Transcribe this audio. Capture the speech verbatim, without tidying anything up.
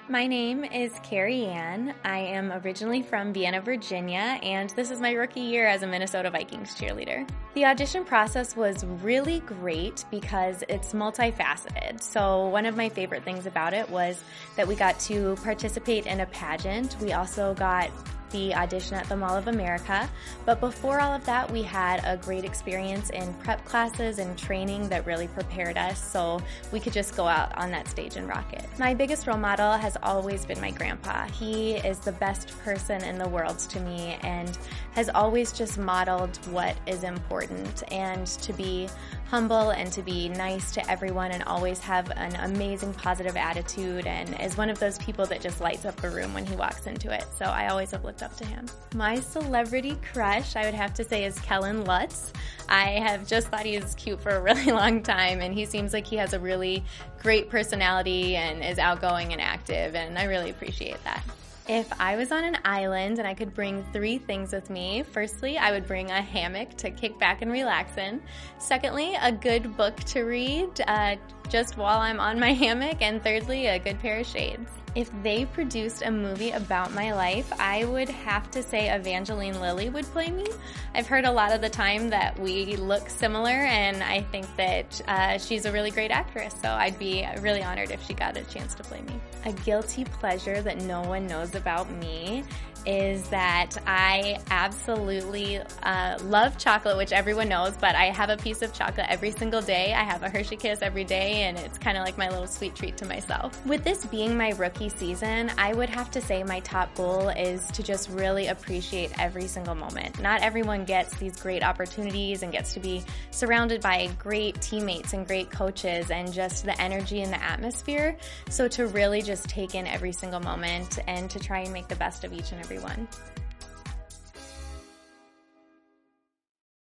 My name is Carrie Ann. I am originally from Vienna, Virginia, and this is my rookie year as a Minnesota Vikings cheerleader. The audition process was really great because it's multifaceted. So one of my favorite things about it was that we got to participate in a pageant. We also got the audition at the Mall of America. But before all of that, we had a great experience in prep classes and training that really prepared us so we could just go out on that stage and rock it. My biggest role model has always been my grandpa. He is the best person in the world to me and has always just modeled what is important and to be humble and to be nice to everyone and always have an amazing positive attitude and is one of those people that just lights up a room when he walks into it. So I always have looked up to him. My celebrity crush, I would have to say, is Kellen Lutz. I have just thought he was cute for a really long time, and he seems like he has a really great personality and is outgoing and active, and I really appreciate that. If I was on an island and I could bring three things with me, firstly, I would bring a hammock to kick back and relax in. Secondly, a good book to read uh, just while I'm on my hammock. And thirdly, a good pair of shades. If they produced a movie about my life, I would have to say Evangeline Lilly would play me. I've heard a lot of the time that we look similar, and I think that uh, she's a really great actress, so I'd be really honored if she got a chance to play me. A guilty pleasure that no one knows about me is that I absolutely uh, love chocolate, which everyone knows, but I have a piece of chocolate every single day. I have a Hershey Kiss every day, and it's kind of like my little sweet treat to myself. With this being my rookie season, I would have to say my top goal is to just really appreciate every single moment. Not everyone gets these great opportunities and gets to be surrounded by great teammates and great coaches and just the energy and the atmosphere. So to really just take in every single moment and to try and make the best of each and every one.